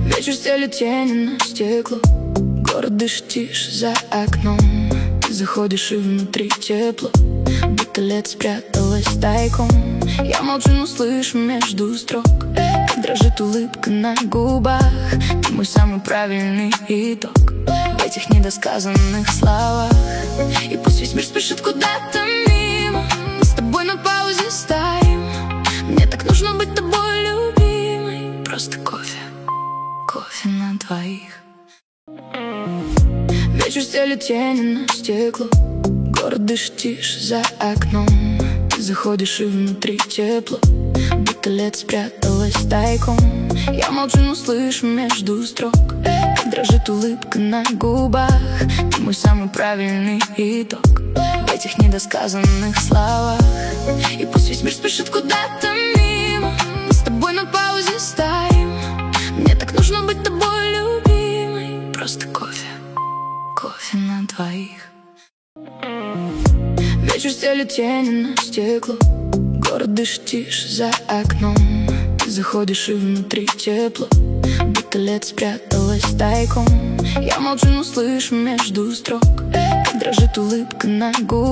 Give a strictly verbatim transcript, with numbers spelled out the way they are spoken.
Вечер стелет тени на стекло, город дышит тише за окном. Ты заходишь и внутри тепло, будто лето спряталось тайком. Я молчу, но слышу между строк, как дрожит улыбка на губах. Ты мой самый правильный итог в этих недосказанных словах. И пусть весь мир спешит куда-то мимо, мы с тобой на паузе стоим. Мне так нужно быть тобой, любимой. Просто кофе, кофе на двоих. Вечер стелет тени на стекло, город дышит тише за окном. Ты заходишь и внутри тепло, будто лето спряталось тайком. Я молчу, но слышу между строк, как дрожит улыбка на губах. Ты мой самый правильный итог в этих недосказанных словах. И пусть весь мир спешит куда-то мимо, мы с тобой на паузе стоим. Мне так нужно быть тобой, любимой. Просто кофе, кофе на двоих. Вечер стелет тени на стекло, город дышит тише за окном. Ты заходишь и внутри тепло, будто лето спряталось тайком. Я молчу, но слышу между строк, как дрожит улыбка на губах.